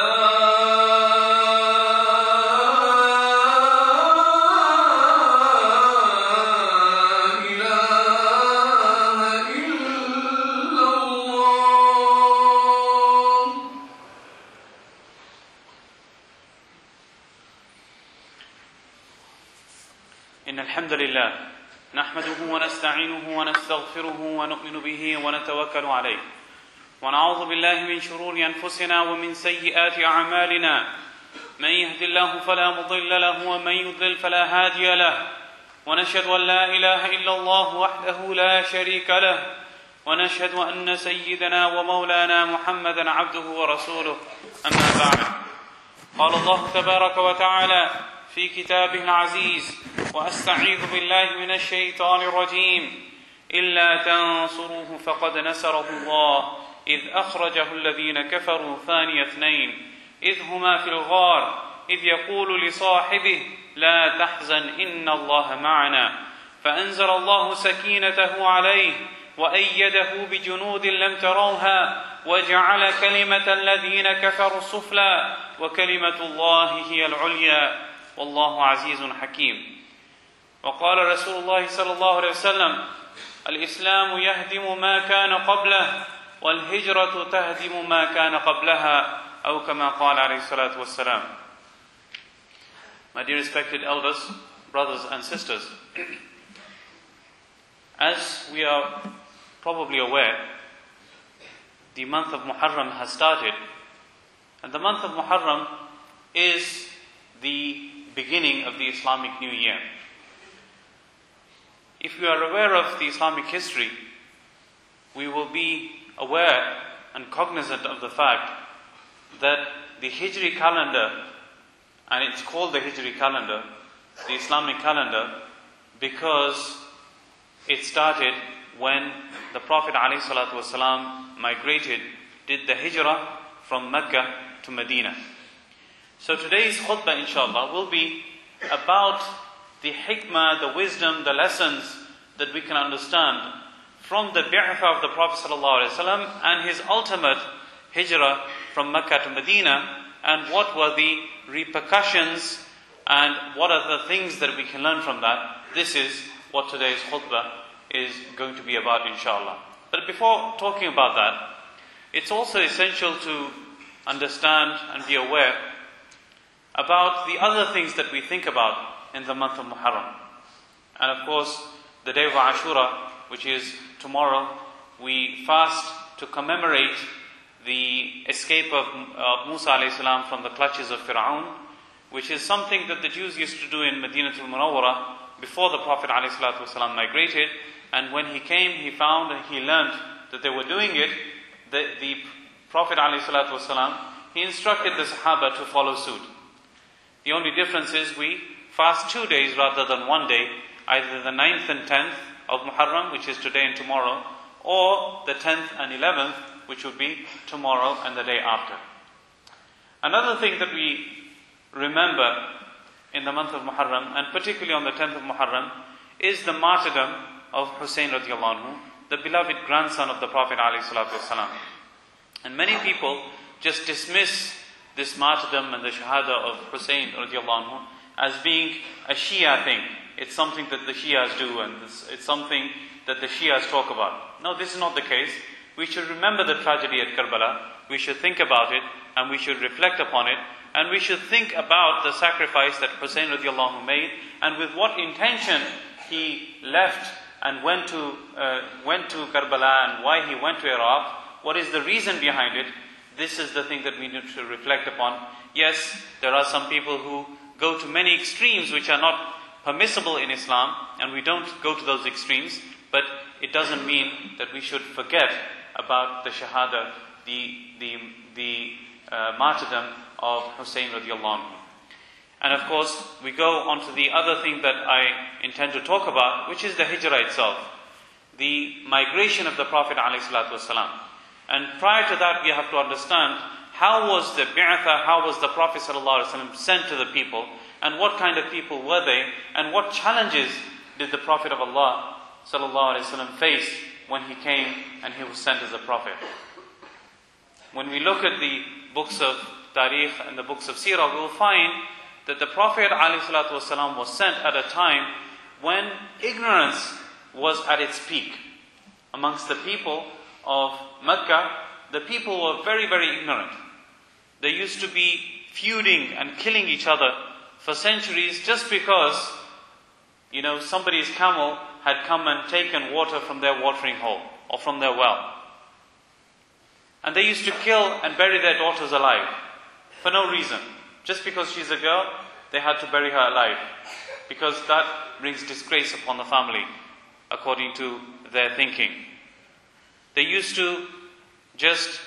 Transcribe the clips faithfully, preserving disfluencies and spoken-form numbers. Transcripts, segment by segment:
إن الحمد لله نحمده ونستعينه ونستغفره ونؤمن به ونتوكل عليه ونعوذ بالله من شرور أنفسنا ومن سيئات أعمالنا من يهد الله فلا مضل له ومن يضلل فلا هادي له ونشهد أن لا إله إلا الله وحده لا شريك له ونشهد أن سيدنا ومولانا محمدا عبده ورسوله أما بعد قال الله تبارك وتعالى في كتابه العزيز وأستعيذ بالله من الشيطان الرجيم إلا تنصروه فقد نصره الله إذ أخرجه الذين كفروا ثاني اثنين إذ هما في الغار إذ يقول لصاحبه لا تحزن إن الله معنا فأنزل الله سكينته عليه وأيده بجنود لم تروها وجعل كلمة الذين كفروا السفلى وكلمة الله هي العليا والله عزيز حكيم. وقال رسول الله صلى الله عليه وسلم الإسلام يهدم ما كان قبله والهجرة تهدم ما كان قبلها أو كما قال عليه الصلاة والسلام. My dear respected elders, brothers and sisters, as we are probably aware, the month of Muharram has started, and the month of Muharram is the beginning of the Islamic New Year. If we are aware of the Islamic history, we will be aware and cognizant of the fact that the Hijri calendar, and it's called the Hijri calendar, the Islamic calendar, because it started when the Prophet ﷺ migrated, did the Hijrah from Mecca to Medina. So today's khutbah, inshallah, will be about the hikmah, the wisdom, the lessons that we can understand from the bi'athah of the Prophet ﷺ and his ultimate hijrah from Mecca to Medina, and what were the repercussions and what are the things that we can learn from that. This is what today's khutbah is going to be about, inshallah. But before talking about that, it's also essential to understand and be aware about the other things that we think about in the month of Muharram. And of course, the day of Ashura, which is tomorrow, we fast to commemorate the escape of uh, Musa alayhi salam from the clutches of Fir'aun, which is something that the Jews used to do in Madinatul Munawwara before the Prophet alayhi salam migrated. And when he came, he found and he learned that they were doing it. The, the Prophet alayhi salam, he instructed the Sahaba to follow suit. The only difference is we fast two days rather than one day, either the ninth and tenth of Muharram, which is today and tomorrow, or the tenth and eleventh, which would be tomorrow and the day after. Another thing that we remember in the month of Muharram, and particularly on the tenth of Muharram, is the martyrdom of Hussein radiallahu anhu, the beloved grandson of the Prophet ﷺ. And many people just dismiss this martyrdom and the shahada of Hussein radiallahu anhu as being a Shia thing. It's something that the Shias do, and it's, it's something that the Shias talk about. No, this is not the case. We should remember the tragedy at Karbala. We should think about it, and we should reflect upon it, and we should think about the sacrifice that Hussein radiallahu anhu made, and with what intention he left and went to uh, went to Karbala, and why he went to Iraq. What is the reason behind it? This is the thing that we need to reflect upon. Yes, there are some people who go to many extremes which are not permissible in Islam, and we don't go to those extremes, but it doesn't mean that we should forget about the shahada, the the the uh, martyrdom of Hussein radiallahu anhu. And of course, we go on to the other thing that I intend to talk about, which is the hijrah itself, the migration of the Prophet ﷺ. And prior to that, we have to understand how was the bi'athah, how was the Prophet ﷺ sent to the people, and what kind of people were they, and what challenges did the Prophet of Allah ﷺ face when he came and he was sent as a prophet. When we look at the books of Tariq and the books of Seerah, we will find that the Prophet ﷺ was sent at a time when ignorance was at its peak. Amongst the people of Mecca, the people were very, very ignorant. They used to be feuding and killing each other for centuries just because, you know, somebody's camel had come and taken water from their watering hole or from their well. And they used to kill and bury their daughters alive for no reason. Just because she's a girl, they had to bury her alive, because that brings disgrace upon the family, according to their thinking. They used to just,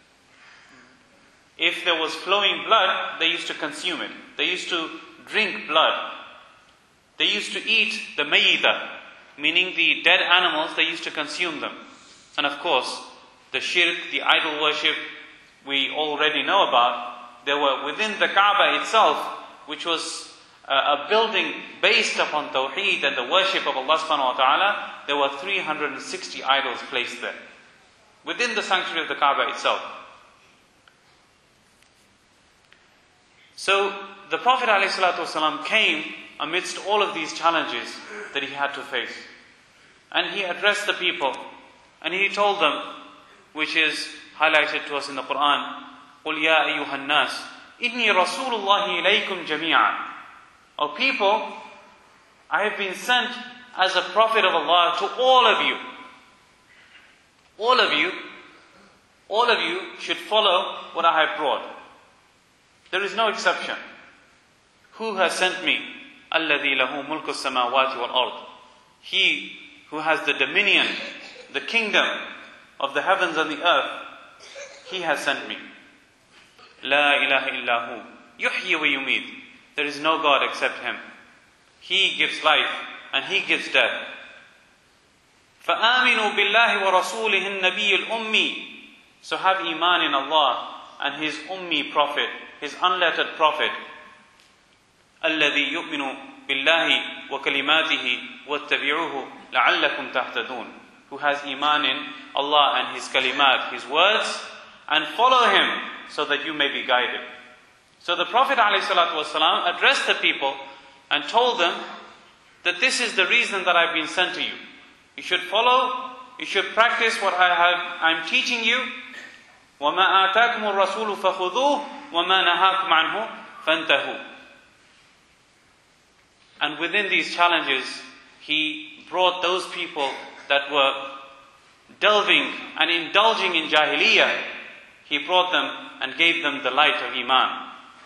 if there was flowing blood, they used to consume it. They used to drink blood. They used to eat the mayyita, meaning the dead animals. They used to consume them. And of course, the shirk, the idol worship, we already know about. There were within the Kaaba itself, which was a building based upon Tawheed and the worship of Allah subhanahu wa ta'ala, there were three hundred sixty idols placed there, within the sanctuary of the Kaaba itself. So, the Prophet ﷺ came amidst all of these challenges that he had to face. And he addressed the people, and he told them, which is highlighted to us in the Quran, قُلْ يَا أَيُّهَا النَّاسِ إِنِّي رَسُولُ اللَّهِ إِلَيْكُمْ جَمِيعًا. O people, I have been sent as a prophet of Allah to all of you. All of you, all of you should follow what I have brought. There is no exception. Who has sent me? الَّذِي لَهُ مُلْكُ السَّمَاوَاتِ وَالْأَرْضِ. He who has the dominion, the kingdom of the heavens and the earth, he has sent me. لا إله إلا هو يحيي ويميت. There is no God except him. He gives life and he gives death. فآمنوا بالله ورسوله النبي الأمي. So have iman in Allah and his ummi prophet, his unlettered prophet. الذي يؤمن بالله وكلماته واتبعوه لعلكم تهتدون. Who has iman in Allah and his kalimat, his words, and follow him so that you may be guided. So the Prophet ﷺ addressed the people and told them that this is the reason that I've been sent to you. You should follow, you should practice what I have, I'm teaching you. وَمَا آتَاكُمُ الرَّسُولُ فَخُذُوهُ وَمَا نَهَاكُمْ عَنْهُ فَانْتَهُوا. And within these challenges, he brought those people that were delving and indulging in jahiliyyah, he brought them and gave them the light of iman.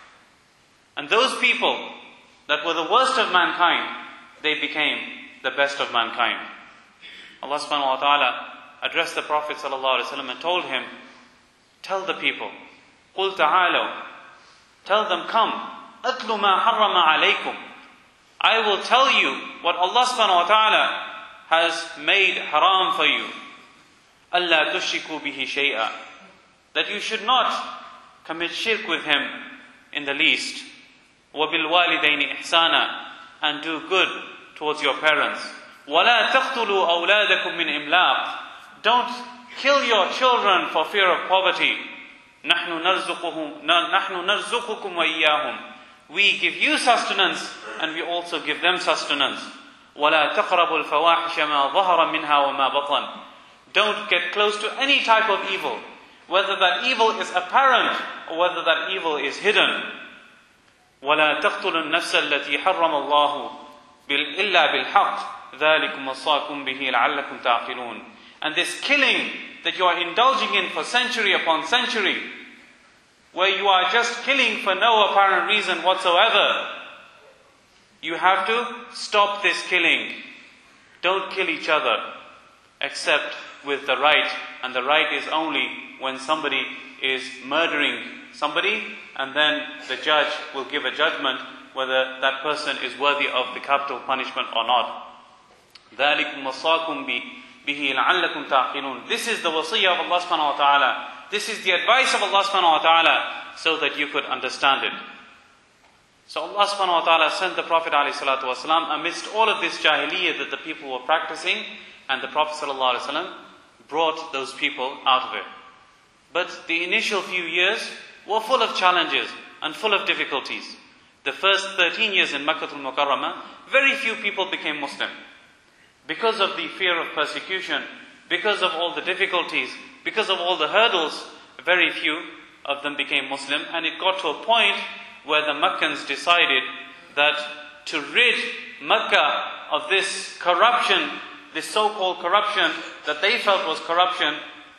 And those people that were the worst of mankind, they became the best of mankind. Allah subhanahu wa ta'ala addressed the Prophet sallallahu alaihi wasallam and told him, tell the people, قُلْ تَعَالَوْا, tell them, come, أَتْلُ مَا حَرَّمَ عَلَيْكُمْ, I will tell you what Allah subhanahu wa ta'ala has made haram for you. أَلَّا تُشْرِكُوا بِهِ شَيْئًا, that you should not commit shirk with him in the least. وَبِالْوَالِدَيْنِ إِحْسَانًا, and do good towards your parents. وَلَا تَقْتُلُوا أَوْلَادَكُمْ مِنْ إِمْلَاقٍ, don't kill your children for fear of poverty. نَحْنُ نَرْزُقُكُمْ وَإِيَّاهُمْ, we give you sustenance and we also give them sustenance. وَلَا تَقْرَبُوا الْفَوَاحِشَ مَا ظَهَرَ مِنْهَا وَمَا بَطَنَ, don't get close to any type of evil, whether that evil is apparent or whether that evil is hidden. وَلَا تَقْتُلُوا النَّفْسَ الَّتِي حَرَّمَ اللَّهُ إِلَّا بِالْحَقِّ ذَلِكُمْ وَصَّاكُمْ بِهِ لَعَلَّكُمْ تَعْقِلُونَ. And this killing that you are indulging in for century upon century, where you are just killing for no apparent reason whatsoever, you have to stop this killing. Don't kill each other except with the right, and the right is only when somebody is murdering somebody, and then the judge will give a judgment whether that person is worthy of the capital punishment or not. ذَلِكُمْ وَصَّاكُمْ بِهِ لَعَلَّكُمْ تَعْقِلُونَ. This is the wasiyah of Allah subhanahu wa ta'ala. This is the advice of Allah subhanahu wa ta'ala, so that you could understand it. So Allah subhanahu wa ta'ala sent the Prophet alayhi salatu wasalam amidst all of this jahiliyyah that the people were practicing, and the Prophet sallallahu alayhi wasallam brought those people out of it. But the initial few years, were full of challenges and full of difficulties. The first thirteen years in Makkah al-Mukarramah, very few people became Muslim. Because of the fear of persecution, because of all the difficulties, because of all the hurdles, very few of them became Muslim. And it got to a point where the Meccans decided that to rid Mecca of this corruption, this so-called corruption that they felt was corruption,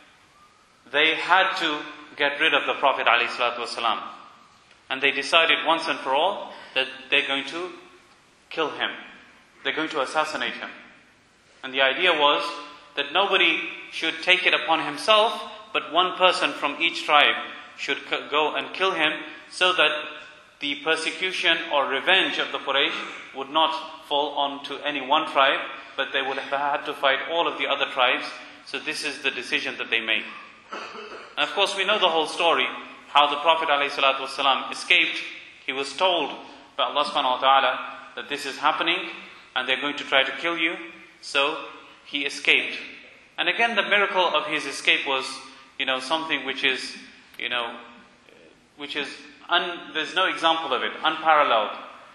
they had to get rid of the Prophet ﷺ. And they decided once and for all that they're going to kill him. They're going to assassinate him. And the idea was that nobody should take it upon himself, but one person from each tribe should go and kill him, so that the persecution or revenge of the Quraysh would not fall onto any one tribe, but they would have had to fight all of the other tribes. So this is the decision that they made. And of course we know the whole story, how the Prophet ﷺ escaped. He was told by Allah subhanahu wa ta'ala that this is happening and they're going to try to kill you. So he escaped. And again, the miracle of his escape was, you know, something which is, you know, which is, un, there's no example of it, unparalleled.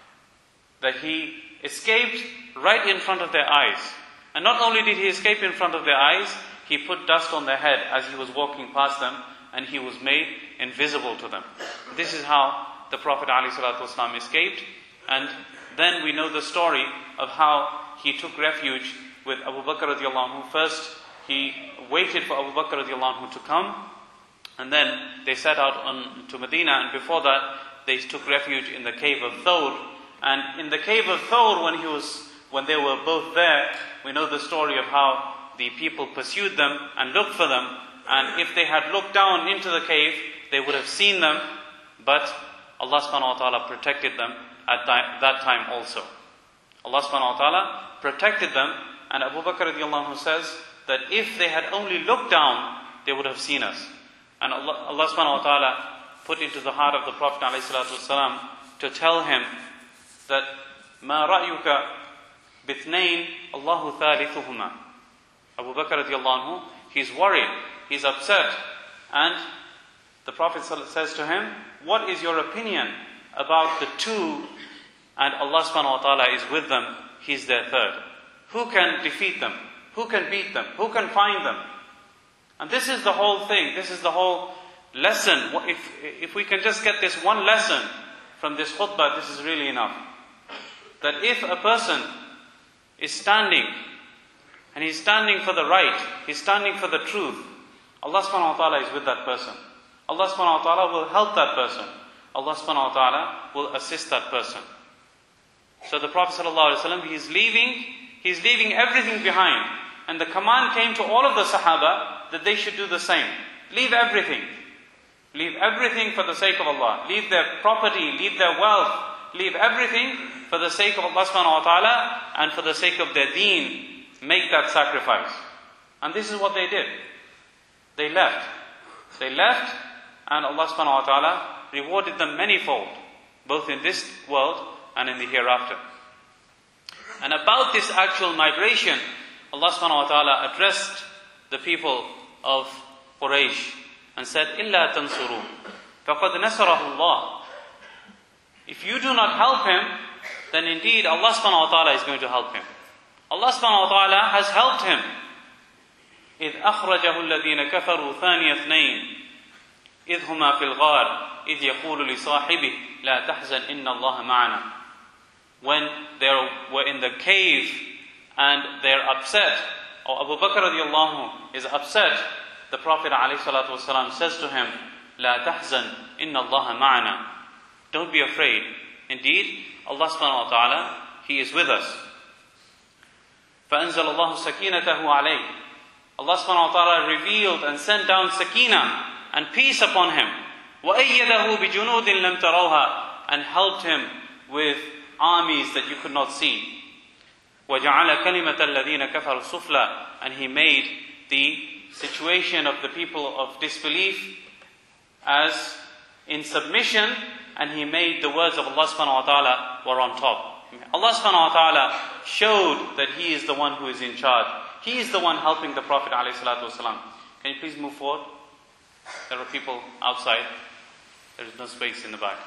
That he escaped right in front of their eyes. And not only did he escape in front of their eyes, he put dust on their head as he was walking past them, and he was made invisible to them. This is how the Prophet ﷺ escaped. And then we know the story of how he took refuge with Abu Bakr radiallahu anhu. First, he waited for Abu Bakr radiallahu anhu to come, and then they set out on to Medina, and before that, they took refuge in the cave of Thawr. And in the cave of Thawr, when he was, when they were both there, we know the story of how the people pursued them and looked for them. And if they had looked down into the cave, they would have seen them, but Allah subhanahu wa ta'ala protected them at that time also. Allah subhanahu wa ta'ala protected them, and Abu Bakr radiallahu anhu says that if they had only looked down, they would have seen us. And Allah, Allah subhanahu wa ta'ala put into the heart of the Prophet ﷺ to tell him that مَا رَأْيُكَ بِثْنَيْنِ اللَّهُ ثَالِثُهُمَا. Abu Bakr radiallahu anhu, he's worried, he's upset, and the Prophet says to him, what is your opinion about the two, and Allah subhanahu wa ta'ala is with them, he's their third. Who can defeat them? Who can beat them? Who can find them? And this is the whole thing, this is the whole lesson. If, if we can just get this one lesson from this khutbah, this is really enough. That if a person is standing, and he's standing for the right, he's standing for the truth, Allah subhanahu wa ta'ala is with that person. Allah subhanahu wa ta'ala will help that person. Allah subhanahu wa ta'ala will assist that person. So the Prophet sallallahu alaihi wasallam, he's leaving, he's leaving everything behind. And the command came to all of the Sahaba that they should do the same. Leave everything. Leave everything for the sake of Allah. Leave their property, leave their wealth, leave everything for the sake of Allah subhanahu wa ta'ala and for the sake of their deen. Make that sacrifice. And this is what they did. They left. They left, and Allah subhanahu wa ta'ala rewarded them manifold, both in this world and in the hereafter. And about this actual migration, Allah subhanahu wa ta'ala addressed the people of Quraysh and said, إِلَّا تَنْصُرُوا فَقَدْ نَصَرَهُ اللَّهُ. If you do not help him, then indeed Allah subhanahu wa ta'ala is going to help him. Allah subhanahu wa ta'ala has helped him. إِذْ أَخْرَجَهُ الَّذِينَ كَفَرُوا ثَانِيَ اثْنَيْنِ إِذْ هُمَا فِي الْغَارِ إِذْ يَقُولُ لِصَاحِبِهِ لَا تَحْزَنْ إِنَّ اللَّهَ مَعَنَا. When they were in the cave and they're upset, or Abu Bakr radiallahu anhu is upset, the Prophet ﷺ says to him, لَا تَحْزَنْ إِنَّ اللَّهَ مَعَنَا. Don't be afraid. Indeed, Allah subhanahu wa ta'ala, He is with us. فَأَنزَلَ اللَّهُ سَكِينَتَهُ عَلَيْهِ. Allah subhanahu wa ta'ala revealed and sent down sakina and peace upon him. وَأَيَّدَهُ بِجُنُودٍ لَمْ تَرَوْهَا. And helped him with armies that you could not see. وَجَعَلَ كَلِمَةَ الَّذِينَ كَفَرُوا سُفْلًا. And He made the situation of the people of disbelief as in submission, and He made the words of Allah subhanahu wa ta'ala were on top. Allah subhanahu wa ta'ala showed that He is the one who is in charge. He is the one helping the Prophet alayhi salatu wasalam. Can you please move forward? There are people outside. There is no space in the back.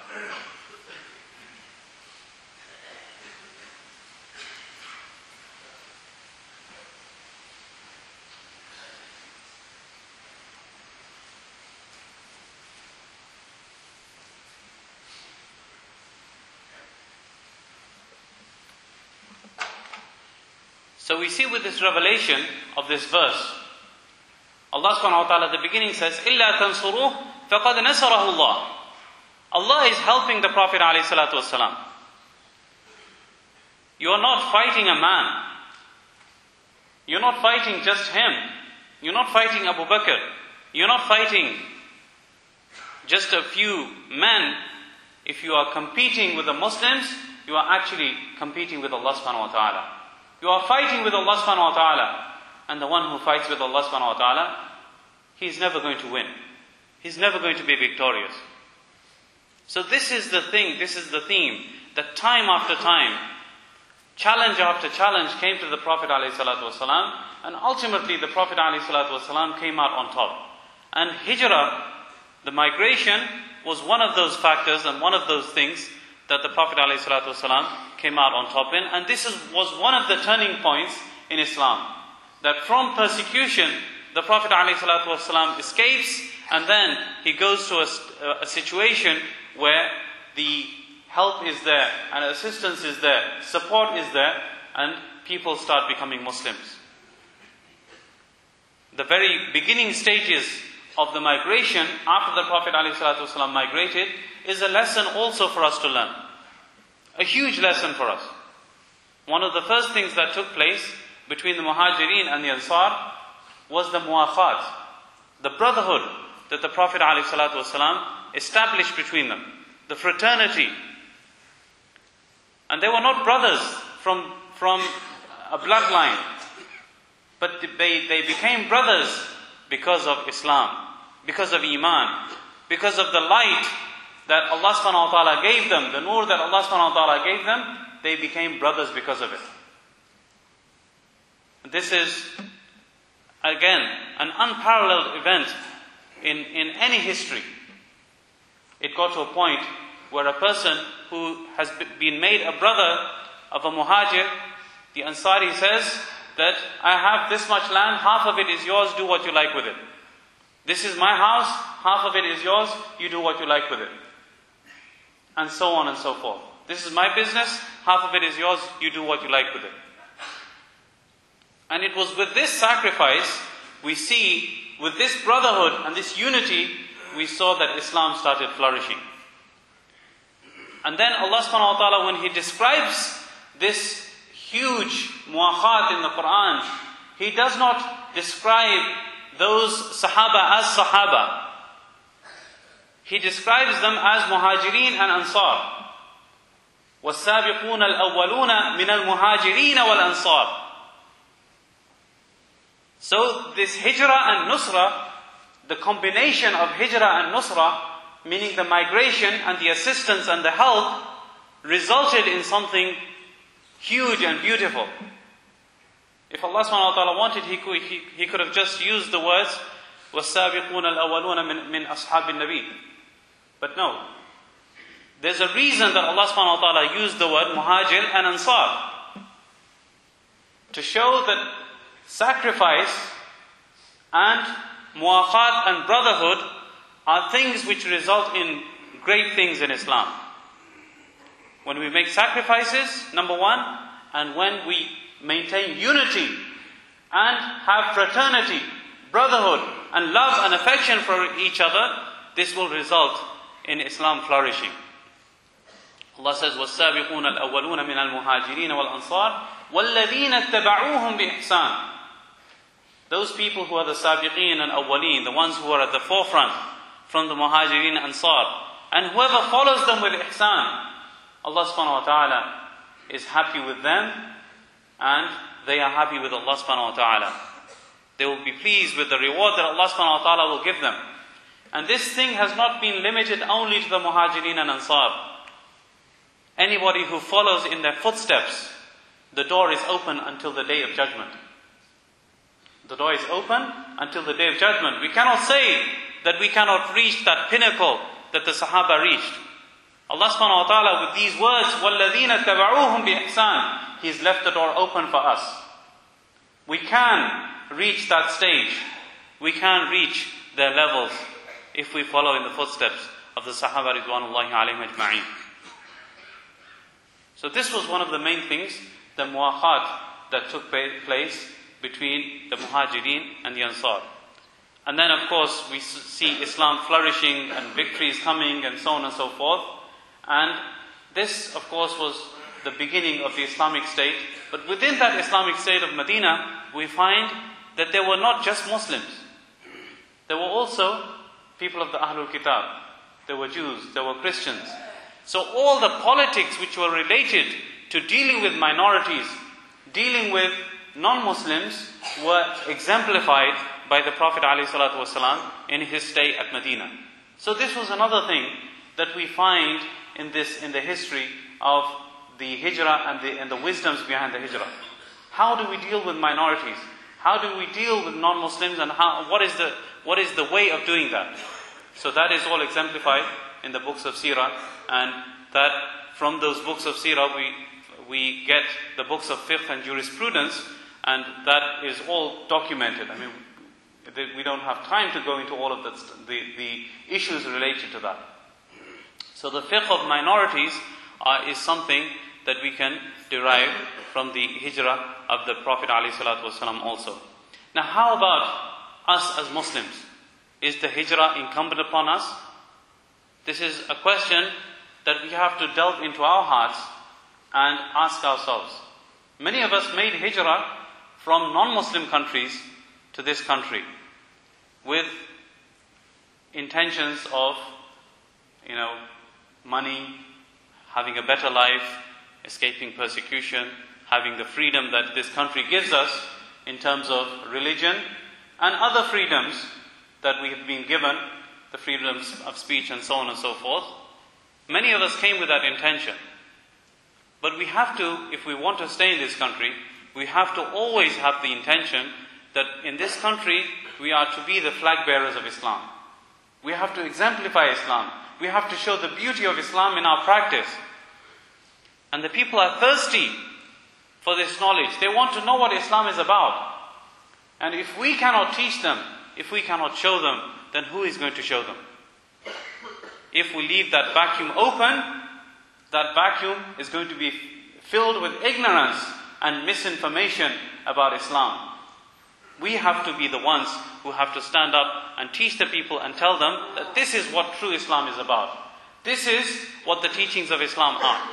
So we see with this revelation of this verse, Allah subhanahu wa ta'ala at the beginning says, إِلَّا تَنْصُرُوهُ فَقَدْ نَصَرَهُ اللَّهُ. Allah is helping the Prophet alayhi salatu wasalam. You are not fighting a man. You're not fighting just him. You're not fighting Abu Bakr. You're not fighting just a few men. If you are competing with the Muslims, you are actually competing with Allah subhanahu wa ta'ala. You are fighting with Allah subhanahu wa ta'ala. And the one who fights with Allah subhanahu wa ta'ala, he's never going to win. He's never going to be victorious. So this is the thing, this is the theme, that time after time, challenge after challenge came to the Prophet ﷺ, and ultimately the Prophet ﷺ came out on top. And hijrah, the migration, was one of those factors and one of those things that the Prophet ﷺ came out on top in. And this is, was one of the turning points in Islam. That from persecution, the Prophet ﷺ escapes, and then he goes to a, a situation where the help is there, and assistance is there, support is there, and people start becoming Muslims. The very beginning stages of the migration, after the Prophet ﷺ migrated, is a lesson also for us to learn. A huge lesson for us. One of the first things that took place between the Muhajirin and the Ansar was the muwafat, the brotherhood that the Prophet ﷺ established between them, the fraternity. And they were not brothers from, from a bloodline, but they, they became brothers because of Islam, because of Iman, because of the light that Allah subhanahu wa ta'ala gave them, the nur that Allah subhanahu wa ta'ala gave them. They became brothers because of it. This is, again, an unparalleled event in, in any history. It got to a point where a person who has been made a brother of a muhajir, the Ansari says that I have this much land, half of it is yours, do what you like with it. This is my house, half of it is yours, you do what you like with it. And so on and so forth. This is my business, half of it is yours, you do what you like with it. And it was with this sacrifice, we see, with this brotherhood and this unity, we saw that Islam started flourishing. And then Allah subhanahu wa ta'ala, when He describes this huge muwakhat in the Quran, He does not describe those Sahaba as Sahaba. He describes them as Muhajirin and Ansar. وَالسَّابِقُونَ الْأَوَّلُونَ مِنَ الْمُهَاجِرِينَ وَالْأَنصَارِ. So this hijrah and nusrah, the combination of hijrah and nusrah, meaning the migration and the assistance and the help, resulted in something huge and beautiful. If Allah subhanahu wa ta'ala wanted, he could, he, he could have just used the words وَالسَّابِقُونَ الْأَوَّلُونَ مِنْ, مِنْ أَصْحَابِ النَّبِيِّ. But no. There's a reason that Allah subhanahu wa ta'ala used the word muhajir and ansar. To show that sacrifice and muwafat and brotherhood are things which result in great things in Islam. When we make sacrifices, number one, and when we maintain unity and have fraternity, brotherhood, and love and affection for each other, this will result in Islam flourishing. Allah says, وَالسَّابِقُونَ الْأَوَّلُونَ مِنَ الْمُهَاجِرِينَ وَالْأَنصَارِ وَالَّذِينَ اتَّبَعُوهُمْ بِإِحْسَانٍ. Those people who are the sabiqeen and awwaleen, the ones who are at the forefront from the muhajirin and ansar, and whoever follows them with ihsan, Allah subhanahu wa ta'ala is happy with them, and they are happy with Allah subhanahu wa ta'ala. They will be pleased with the reward that Allah subhanahu wa ta'ala will give them. And this thing has not been limited only to the muhajirin and ansar. Anybody who follows in their footsteps, the door is open until the day of judgment. The door is open until the day of judgment. We cannot say that we cannot reach that pinnacle that the Sahaba reached. Allah subhanahu wa ta'ala with these words, وَالَّذِينَ اتَّبَعُوهُمْ بِإِحْسَانٍ, He's left the door open for us. We can reach that stage. We can reach their levels if we follow in the footsteps of the Sahaba Ridwanullahi alayhim ajma'in. So this was one of the main things, the muwakhat that took place between the Muhajirin and the Ansar. And then of course we see Islam flourishing and victories coming and so on and so forth. And this of course was the beginning of the Islamic State. But within that Islamic State of Medina, we find that there were not just Muslims. There were also people of the Ahlul Kitab. There were Jews, there were Christians. So all the politics which were related to dealing with minorities, dealing with non-Muslims, were exemplified by the Prophet ﷺ in his stay at Medina. So this was another thing that we find in this, in the history of the Hijrah and the, and the wisdoms behind the Hijrah. How do we deal with minorities? How do we deal with non-Muslims, and how, what is the, what is the way of doing that? So that is all exemplified in the books of Seerah, and that from those books of Seerah we, we get the books of fiqh and jurisprudence, and that is all documented. I mean, we don't have time to go into all of the, the, the issues related to that. So the fiqh of minorities uh, is something that we can derive from the hijrah of the Prophet ﷺ also. Now how about us as Muslims? Is the hijrah incumbent upon us? This is a question that we have to delve into our hearts and ask ourselves. Many of us made hijrah from non-Muslim countries to this country with intentions of, you know, money, having a better life, escaping persecution, having the freedom that this country gives us in terms of religion and other freedoms that we have been given, the freedoms of speech and so on and so forth. Many of us came with that intention. But we have to, if we want to stay in this country, we have to always have the intention that in this country we are to be the flag bearers of Islam. We have to exemplify Islam. We have to show the beauty of Islam in our practice. And the people are thirsty for this knowledge. They want to know what Islam is about. And if we cannot teach them, if we cannot show them, then who is going to show them? If we leave that vacuum open, that vacuum is going to be filled with ignorance and misinformation about Islam. We have to be the ones who have to stand up and teach the people and tell them that this is what true Islam is about. This is what the teachings of Islam are.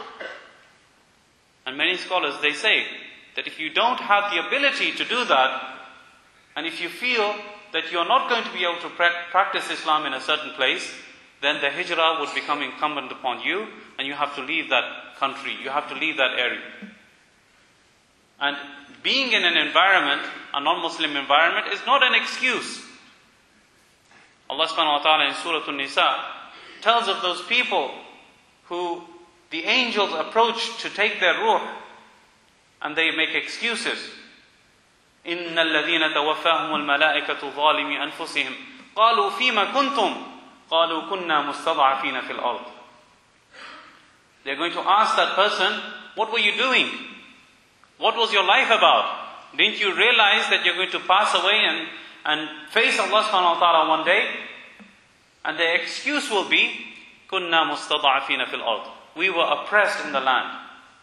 And many scholars, they say that if you don't have the ability to do that, and if you feel that you're not going to be able to pra- practice Islam in a certain place, then the hijrah would become incumbent upon you, and you have to leave that country, you have to leave that area. And being in an environment, a non-Muslim environment, is not an excuse. Allah subhanahu wa ta'ala in Surah An-Nisa tells of those people who the angels approach to take their ruh, and they make excuses. إِنَّ الَّذِينَ تَوَفَّاهُمُ الْمَلَائِكَةُ ظَالِمِي أَنفُسِهِمْ قَالُوا فِيمَ كُنْتُمْ قَالُوا كُنَّا مُسْتَضْعَفِينَ فِي الْأَرْضِ. They're going to ask that person, what were you doing? What was your life about? Didn't you realize that you're going to pass away and, and face Allah subhanahu wa ta'ala one day? And the excuse will be, كُنَّا مُسْتَضْعَفِينَ فِي الْأَرْضِ. We were oppressed in the land.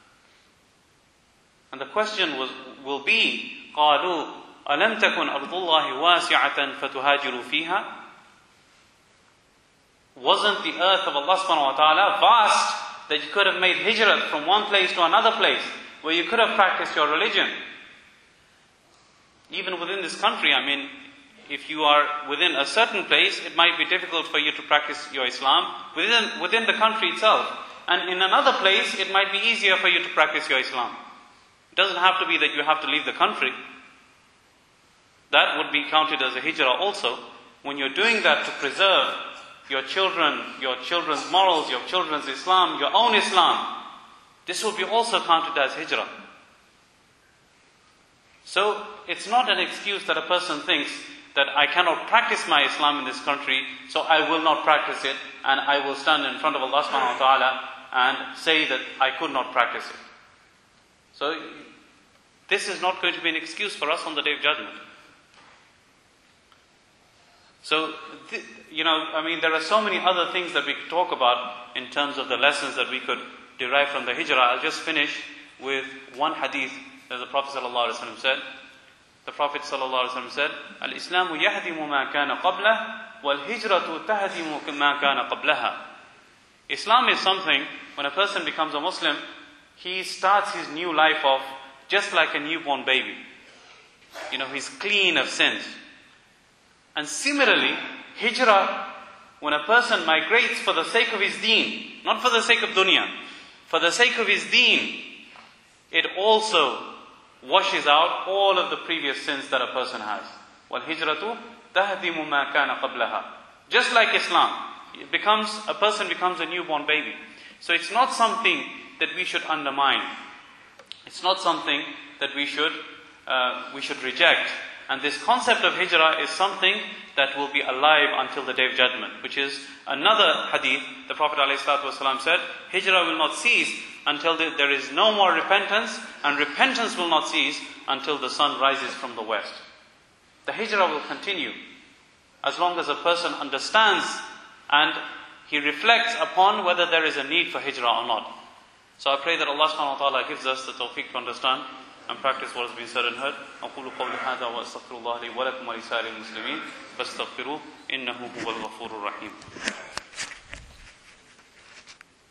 And the question was, will be, قَالُوا أَلَمْ تَكُنْ أَرْضُ اللَّهِ وَاسِعَةً فَتُهَاجِرُوا فِيهَا. Wasn't the earth of Allah subhanahu wa ta'ala vast that you could have made hijrah from one place to another place where you could have practiced your religion? Even within this country, I mean, if you are within a certain place, it might be difficult for you to practice your Islam within, within the country itself. And in another place, it might be easier for you to practice your Islam. It doesn't have to be that you have to leave the country. That would be counted as a hijrah also. When you're doing that to preserve your children, your children's morals, your children's Islam, your own Islam, this will be also counted as hijrah. So, it's not an excuse that a person thinks that I cannot practice my Islam in this country, so I will not practice it, and I will stand in front of Allah subhanahu wa ta'ala and say that I could not practice it. So, this is not going to be an excuse for us on the Day of Judgment. So, th- you know, I mean, there are so many other things that we could talk about in terms of the lessons that we could derive from the Hijrah. I'll just finish with one hadith that the Prophet ﷺ said. The Prophet ﷺ said, Al-Islamu yahdimu ma kana qablah, wal-hijratu tahdimu ma kana qablaha. Islam is something, when a person becomes a Muslim, he starts his new life off just like a newborn baby. You know, he's clean of sins. And similarly, hijrah, when a person migrates for the sake of his deen, not for the sake of dunya, for the sake of his deen, it also washes out all of the previous sins that a person has. وَالْهِجْرَةُ تَهْدِمُ مَا كَانَ قَبْلَهَا. Just like Islam, it becomes, a person becomes a newborn baby. So it's not something that we should undermine. It's not something that we should, uh, we should reject. And this concept of hijrah is something that will be alive until the Day of Judgment, which is another hadith. The Prophet ﷺ said, hijrah will not cease until the, there is no more repentance, and repentance will not cease until the sun rises from the west. The hijrah will continue as long as a person understands and he reflects upon whether there is a need for hijrah or not. So I pray that Allah subhanahu wa ta'ala gives us the tawfiq to understand and practice what has been said and heard. أقول قولي هذا وأستغفر الله لي ولكم ولسائر المسلمين فاستغفروه إنه هو الغفور الرحيم.